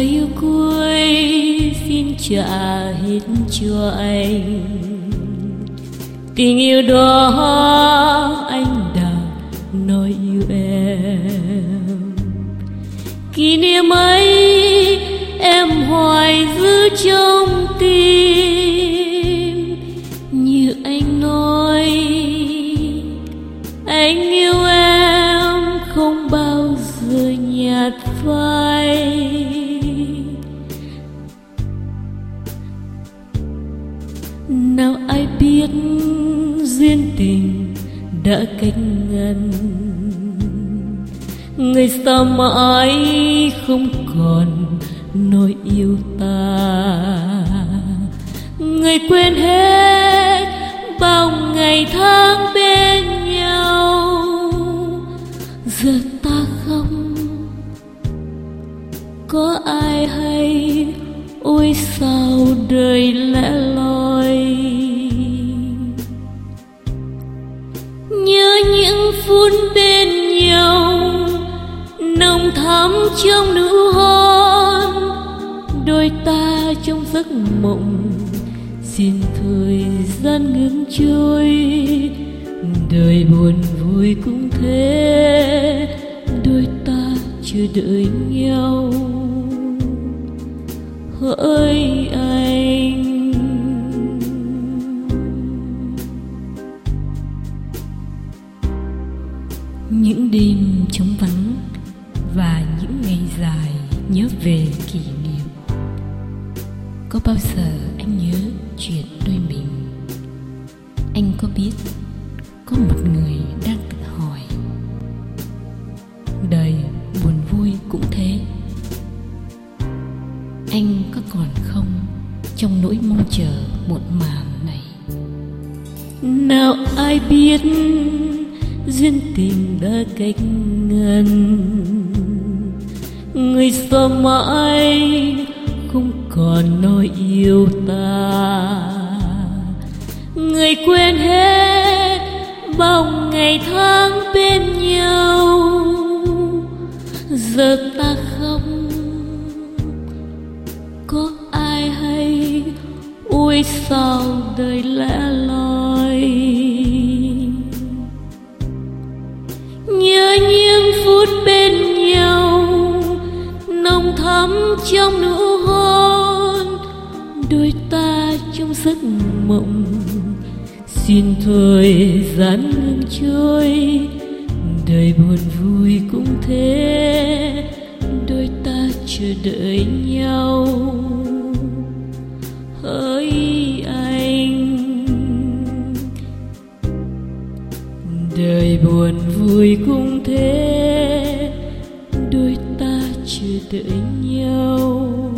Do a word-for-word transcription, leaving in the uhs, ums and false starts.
yêu cuối xin trả hết cho anh. Tình yêu đó anh đã nói yêu em. Kỷ niệm ấy em hoài giữ trong tim. Như anh nói anh yêu em không bao giờ nhạt phai. Nào ai biết duyên tình đã cách ngăn, người xa mãi không còn nỗi yêu ta. Người quên hết bao ngày tháng bên nhau. Giờ ta không có ai hay, ôi sao đời lẻ loi. Nhớ những phút bên nhau nồng thắm trong nụ hôn. Đôi ta trong giấc mộng xin thời gian ngừng trôi. Đời buồn vui cũng thế, đôi ta chờ đợi nhau. Hỡi anh, những đêm trống vắng và những ngày dài nhớ về kỷ niệm. Có bao giờ anh nhớ chuyện đôi mình? Anh có biết có một người đang tự hỏi đời buồn vui cũng thế. Anh có còn không trong nỗi mong chờ muộn màng này? Nào ai biết duyên tình đã cách ngăn, người xa mãi không còn nói yêu ta. Người quên hết bao ngày tháng bên nhau. Giờ ta không có ai hay, ôi sao đời lẻ loi. Nhớ những phút bên nhau nồng thắm trong nụ hôn. Đôi ta trong giấc mộng xin thời gian ngừng trôi. Đời buồn vui cũng thế, đôi ta chờ đợi nhau. Hỡi anh, đời buồn vui cũng thế, đôi ta chờ đợi nhau.